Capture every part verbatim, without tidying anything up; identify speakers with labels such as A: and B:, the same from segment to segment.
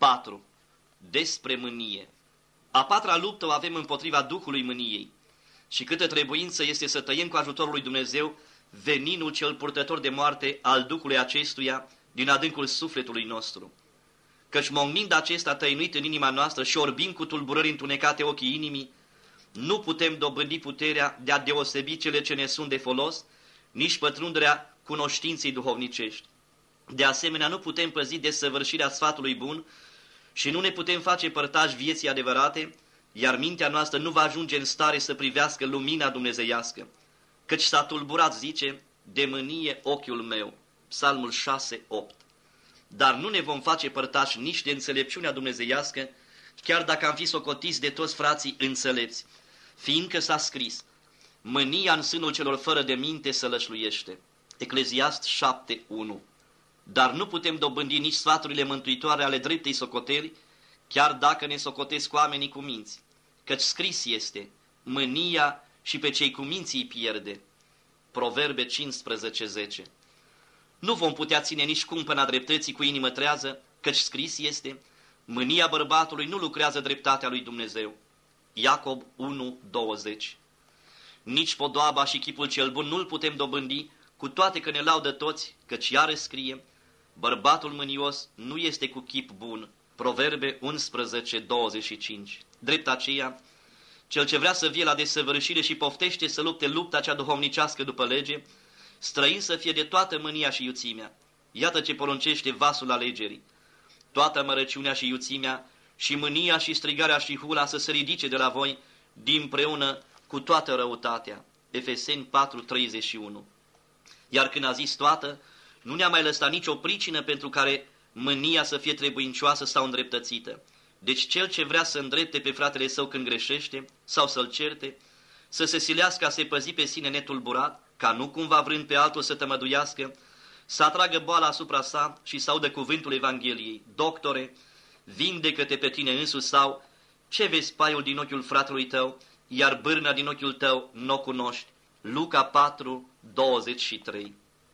A: patru. Despre mânie. A patra luptă o avem împotriva duhului mâniei. Și câtă trebuință este să tăiem cu ajutorul lui Dumnezeu veninul cel purtător de moarte al duhului acestuia din adâncul sufletului nostru. Căci mognind acesta tăinuit în inima noastră și orbind cu tulburări întunecate ochii inimii, nu putem dobândi puterea de a deosebi cele ce ne sunt de folos, nici pătrunderea cunoștinței duhovnicești. De asemenea, nu putem păzi desăvârșirea sfatului bun și nu ne putem face părtași vieții adevărate, iar mintea noastră nu va ajunge în stare să privească lumina dumnezeiască. Căci s-a tulburat, zice, de mânie ochiul meu. Psalmul șase opt. Dar nu ne vom face părtași nici de înțelepciunea dumnezeiască, chiar dacă am fi socotiți de toți frații înțelepți, fiindcă s-a scris, mânia în sânul celor fără de minte sălășluiește. Ecleziast șapte unu. Dar nu putem dobândi nici sfaturile mântuitoare ale dreptei socoteli, chiar dacă ne socotesc oamenii cu minți, căci scris este, mânia și pe cei cu minții pierde. Proverbe cincisprezece zece. Nu vom putea ține nici cumpăna dreptății cu inimă trează, căci scris este, mânia bărbatului nu lucrează dreptatea lui Dumnezeu. Iacob unu douăzeci. Nici podoaba și chipul cel bun nu-l putem dobândi, cu toate că ne laudă toți, căci iară scrie, bărbatul mânios nu este cu chip bun. Proverbe unsprezece douăzeci și cinci. Drept aceea, cel ce vrea să vie la desăvârșire și poftește să lupte lupta cea duhovnicească după lege, străin să fie de toată mânia și iuțimea. Iată ce poruncește vasul alegerii. Toată mărăciunea și iuțimea, și mânia și strigarea și hula să se ridice de la voi, dinpreună cu toată răutatea. Efeseni patru treizeci și unu. Iar când a zis toată, nu ne-a mai lăsat nicio pricină pentru care mânia să fie trebuincioasă sau îndreptățită. Deci cel ce vrea să îndrepte pe fratele său când greșește sau să-l certe, să se silească a se păzi pe sine netulburat, ca nu cumva vrând pe altul să tămăduiască, să atragă boala asupra sa și să audă cuvântul Evangheliei. Doctore, vindecă-te pe tine însuți, sau ce vezi paiul din ochiul fratelui tău, iar bârna din ochiul tău n-o cunoști. Luca patru douăzeci și trei.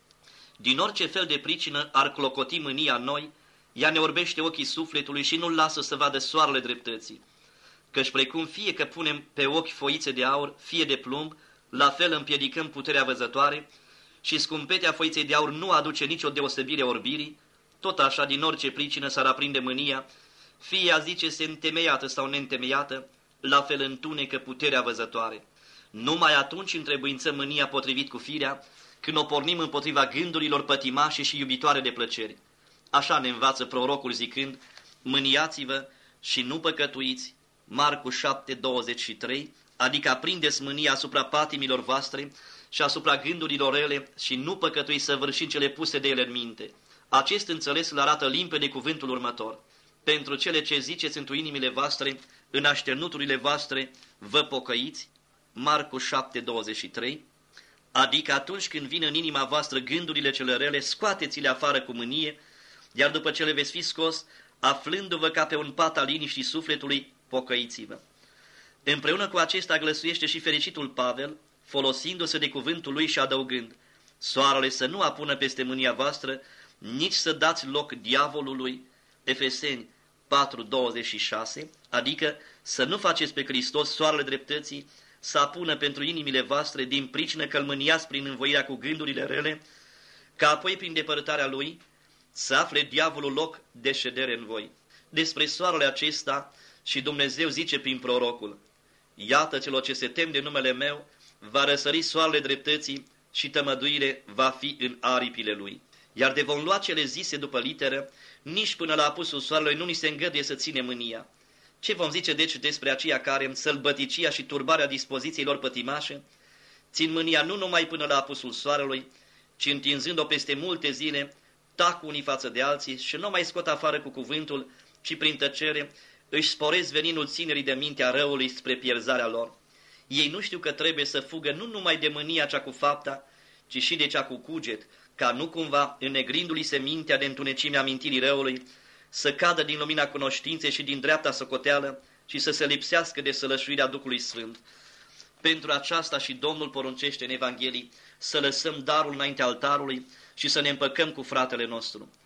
A: Din orice fel de pricină ar clocoti mânia în noi, ea ne orbește ochii sufletului și nu-l lasă să vadă soarele dreptății. Căci precum fie că punem pe ochi foițe de aur, fie de plumb, la fel împiedicăm puterea văzătoare și scumpetea foiței de aur nu aduce nicio deosebire orbirii, tot așa din orice pricină s-ar aprinde mânia, fie a zice-se întemeiată sau neîntemeiată, la fel întunecă puterea văzătoare. Numai atunci întrebuințăm mânia potrivit cu firea, când o pornim împotriva gândurilor pătimașe și iubitoare de plăceri. Așa ne învață prorocul zicând, mâniați-vă și nu păcătuiți, Marcu șapte douăzeci și trei, adică aprindeți mânia asupra patimilor voastre și asupra gândurilor rele și nu păcătuiți săvârșind cele puse de ele în minte. Acest înțeles îl arată limpede cuvântul următor. Pentru cele ce ziceți într inimile voastre, în așternuturile voastre, vă pocăiți, Marcu șapte douăzeci și trei, adică atunci când vin în inima voastră gândurile cele rele, scoateți-le afară cu mânie, iar după ce le veți fi scos, aflându-vă ca pe un pat al liniștii sufletului, pocăiți-vă. Împreună cu acesta glăsuiește și fericitul Pavel, folosindu-se de cuvântul lui și adăugând, soarele să nu apună peste mânia voastră, nici să dați loc diavolului, Efeseni patru douăzeci și șase, adică să nu faceți pe Hristos soarele dreptății, să apună pentru inimile voastre din pricină că îl mâniați prin învoirea cu gândurile rele, ca apoi prin depărtarea lui să afle diavolul loc de ședere în voi. Despre soarele acesta și Dumnezeu zice prin prorocul, iată celor ce se tem de numele meu, va răsări soarele dreptății și tămăduire va fi în aripile lui. Iar de vom lua cele zise după literă, nici până la apusul soarelui nu ni se îngăduie să ține mânia. Ce vom zice deci despre aceia care, în sălbăticia și turbarea dispozițiilor pătimașe, țin mânia nu numai până la apusul soarelui, ci întinzând-o peste multe zile, tac unii față de alții și nu mai scot afară cu cuvântul, ci prin tăcere își sporesc veninul ținerii de mintea răului spre pierzarea lor. Ei nu știu că trebuie să fugă nu numai de mânia cea cu fapta, ci și de cea cu cuget, ca nu cumva, înnegrindu-li se mintea de întunecimea amintirii răului, să cadă din lumina cunoștinței și din dreapta socoteală și să se lipsească de sălășuirea Duhului Sfânt. Pentru aceasta și Domnul poruncește în Evanghelii să lăsăm darul înaintea altarului și să ne împăcăm cu fratele nostru.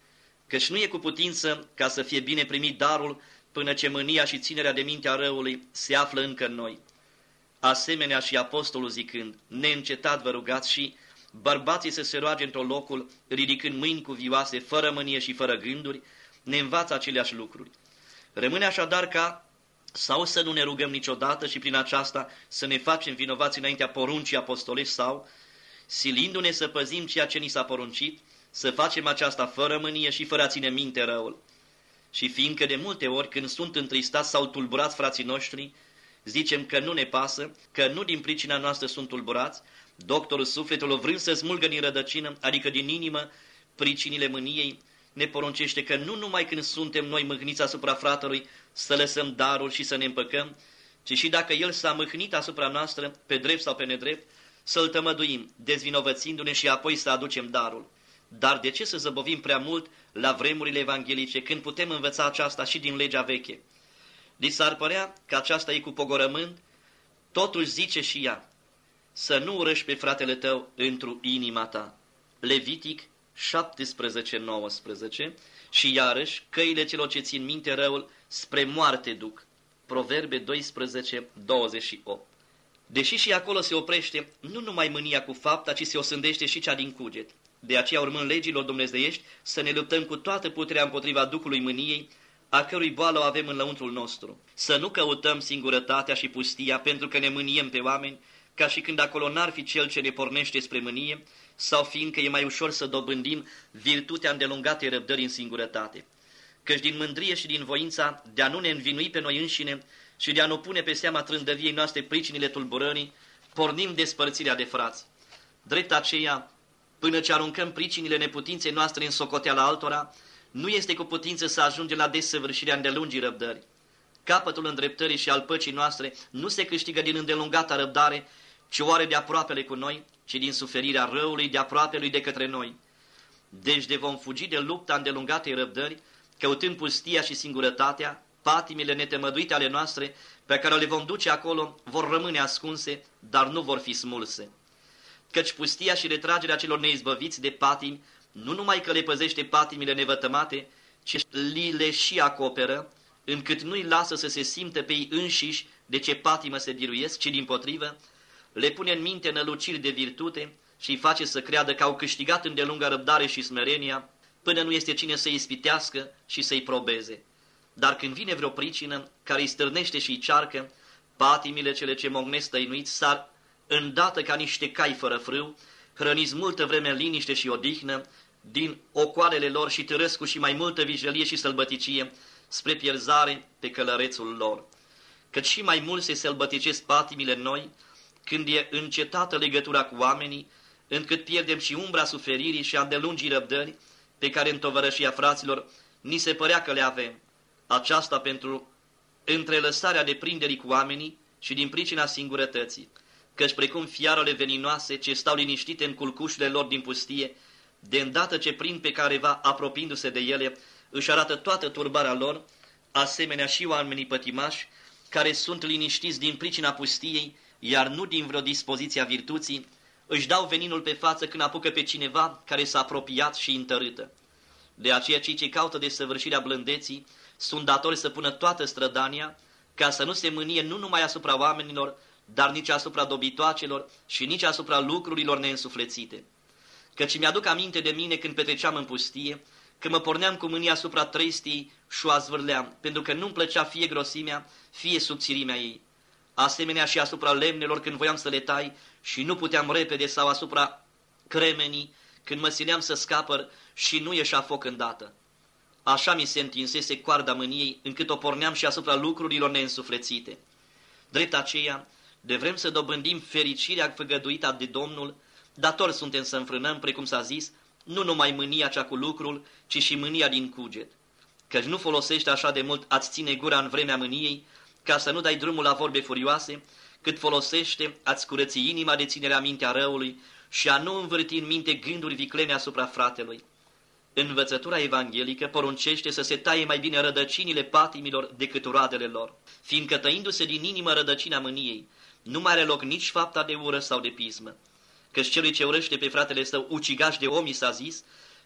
A: Căci nu e cu putință ca să fie bine primit darul până ce mânia și ținerea de minte a răului se află încă în noi. Asemenea și apostolul zicând, neîncetat vă rugați și bărbații să se roage într-o locul, ridicând mâini cuvioase, fără mânie și fără gânduri, ne învață aceleași lucruri. Rămâne așadar ca sau să nu ne rugăm niciodată și prin aceasta să ne facem vinovați înaintea poruncii apostolești sau, silindu-ne să păzim ceea ce ni s-a poruncit, să facem aceasta fără mânie și fără a ține minte răul. Și fiindcă de multe ori când sunt întristați sau tulburați frații noștri, zicem că nu ne pasă, că nu din pricina noastră sunt tulburați, doctorul sufletului vrând să smulgă din rădăcină, adică din inimă, pricinile mâniei, ne poruncește că nu numai când suntem noi mâhniți asupra fratelui să lăsăm darul și să ne împăcăm, ci și dacă el s-a mâhnit asupra noastră, pe drept sau pe nedrept, să-l tămăduim, dezvinovățindu-ne și apoi să aducem darul. Dar de ce să zăbovim prea mult la vremurile evanghelice, când putem învăța aceasta și din legea veche? Li s-ar părea că aceasta e cu pogorământ, totuși zice și ea, să nu urăști pe fratele tău întru inima ta. Levitic șaptesprezece nouăsprezece și iarăși căile celor ce țin minte răul spre moarte duc. Proverbe doisprezece douăzeci și opt. Deși și acolo se oprește nu numai mânia cu fapta, ci se osândește și cea din cuget. De aceea, urmând legilor dumnezeiești, să ne luptăm cu toată puterea împotriva duhului mâniei, a cărui boală o avem în lăuntrul nostru. Să nu căutăm singurătatea și pustia pentru că ne mâniem pe oameni, ca și când acolo n-ar fi cel ce ne pornește spre mânie, sau fiindcă e mai ușor să dobândim virtutea îndelungatei răbdări în singurătate. Căci din mândrie și din voința de a nu ne învinui pe noi înșine și de a nu pune pe seama trândăviei noastre pricinile tulburării, pornim despărțirea de frați. Drept aceea, până ce aruncăm pricinile neputinței noastre în socoteala altora, nu este cu putință să ajungem la desăvârșirea îndelungii răbdări. Capătul îndreptării și al păcii noastre nu se câștigă din îndelungata răbdare, ci oare de aproapele cu noi, ci din suferirea răului de aproapelui de către noi. Deci de vom fugi de lupta îndelungatei răbdări, căutând pustia și singurătatea, patimile netemăduite ale noastre, pe care le vom duce acolo, vor rămâne ascunse, dar nu vor fi smulse. Căci pustia și retragerea celor neizbăviți de patimi, nu numai că le păzește patimile nevătămate, ci li le și acoperă, încât nu-i lasă să se simtă pe ei înșiși de ce patimă se biruiesc, ci dimpotrivă, le pune în minte năluciri de virtute și îi face să creadă că au câștigat îndelunga răbdare și smerenia, până nu este cine să-i ispitească și să-i probeze. Dar când vine vreo pricină care îi stârnește și îi cearcă, patimile cele ce mognesc tăinuiți sar îndată ca niște cai fără frâu, hrăniți multă vreme în liniște și odihnă, din ocoalele lor și târăsc cu și mai multă vijelie și sălbăticie spre pierzare pe călărețul lor. Căci și mai mult se sălbăticesc patimile noi, când e încetată legătura cu oamenii, încât pierdem și umbra suferirii și a îndelungii răbdări, pe care în tovărășia fraților ni se părea că le avem. Aceasta pentru întrelăsarea deprinderii cu oamenii și din pricina singurătății, căci precum fiarele veninoase ce stau liniștite în culcușurile lor din pustie, de îndată ce prind pe careva apropiindu-se de ele, își arată toată turbarea lor, asemenea și oamenii pătimași, care sunt liniștiți din pricina pustiei, iar nu din vreo dispoziție a virtuții, își dau veninul pe față când apucă pe cineva care s-a apropiat și întărâtă. De aceea cei ce caută desăvârșirea blândeții sunt datori să pună toată strădania, ca să nu se mânie nu numai asupra oamenilor, dar nici asupra dobitoacelor și nici asupra lucrurilor neînsuflețite. Căci mi-aduc aminte de mine când petreceam în pustie, că mă porneam cu mânia asupra trestii și o azvârleam, pentru că nu-mi plăcea fie grosimea, fie subțirimea ei. Asemenea și asupra lemnelor când voiam să le tai și nu puteam repede, sau asupra cremenii când mă sileam să scapăr și nu ieșea foc îndată. Așa mi se întinsese coarda mâniei, încât o porneam și asupra lucrurilor neînsuflețite. Drept aceea, de vrem să dobândim fericirea făgăduită de Domnul, dator suntem să înfrânăm, precum s-a zis, nu numai mânia cea cu lucrul, ci și mânia din cuget. Căci nu folosește așa de mult a-ți ține gura în vremea mâniei, ca să nu dai drumul la vorbe furioase, cât folosește a-ți curăți inima de ținerea mintea răului și a nu învârti în minte gânduri viclene asupra fratelui. Învățătura evanghelică poruncește să se taie mai bine rădăcinile patimilor decât roadele lor, fiindcă tăindu-se din inimă rădăcina mâniei, nu mai are loc nici fapta de ură sau de pismă. Căci celui ce urăște pe fratele său ucigaș de om i s-a zis,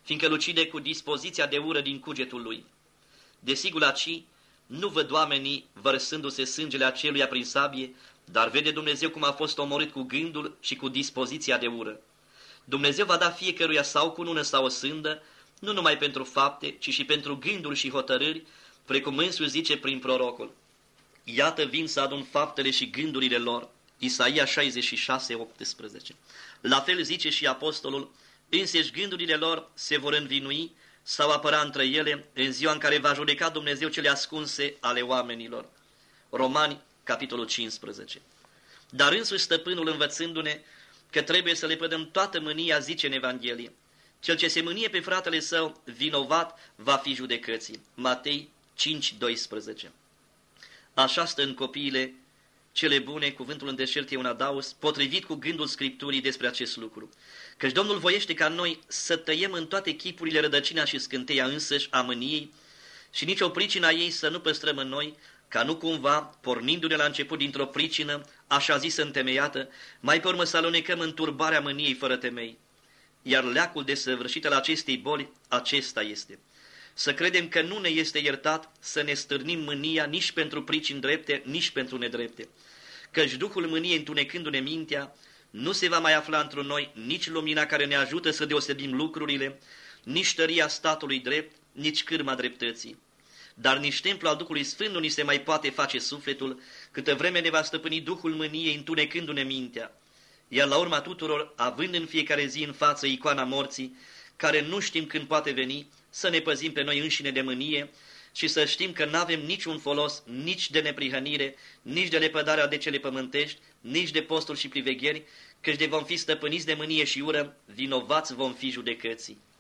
A: fiindcă lucide cu dispoziția de ură din cugetul lui. Desigur, aci nu văd oamenii vărsându-se sângele aceluia prin sabie, dar vede Dumnezeu cum a fost omorât cu gândul și cu dispoziția de ură. Dumnezeu va da fiecăruia sau cunună sau o sândă, nu numai pentru fapte, ci și pentru gânduri și hotărâri, precum însuși zice prin prorocul. Iată vin să adun faptele și gândurile lor. Isaia șaizeci și șase, optsprezece. La fel zice și apostolul, însăși gândurile lor se vor învinui sau apăra între ele în ziua în care va judeca Dumnezeu cele ascunse ale oamenilor. Romani, capitolul cincisprezece. Dar însuși stăpânul, învățându-ne că trebuie să le pădăm toată mânia, zice în Evanghelie, cel ce se mânie pe fratele său vinovat va fi judecății. Matei cinci, doisprezece. Așa stă în copiile cele bune, cuvântul în deșert e un adaos, potrivit cu gândul Scripturii despre acest lucru. Căci Domnul voiește ca noi să tăiem în toate chipurile rădăcina și scânteia însăși a mâniei și nicio pricina ei să nu păstrăm în noi, ca nu cumva, pornindu-ne la început dintr-o pricină, așa zisă întemeiată, mai pe urmă să alunecăm în turbarea mâniei fără temei. Iar leacul desăvârșit al acestei boli, acesta este. Să credem că nu ne este iertat să ne stârnim mânia nici pentru pricini drepte, nici pentru nedrepte. Căci Duhul mâniei, întunecându-ne mintea, nu se va mai afla într noi nici lumina care ne ajută să deosebim lucrurile, nici tăria statului drept, nici cârma dreptății. Dar nici templul al Duhului Sfânt nu ni se mai poate face sufletul, câtă vreme ne va stăpâni Duhul mâniei, întunecându-ne mintea. Iar la urma tuturor, având în fiecare zi în față icoana morții, care nu știm când poate veni, să ne păzim pe noi înșine de mânie și să știm că n-avem niciun folos, nici de neprihănire, nici de lepădarea de cele pământești, nici de posturi și privegheri, căci de vom fi stăpâniți de mânie și ură, vinovați vom fi judecății.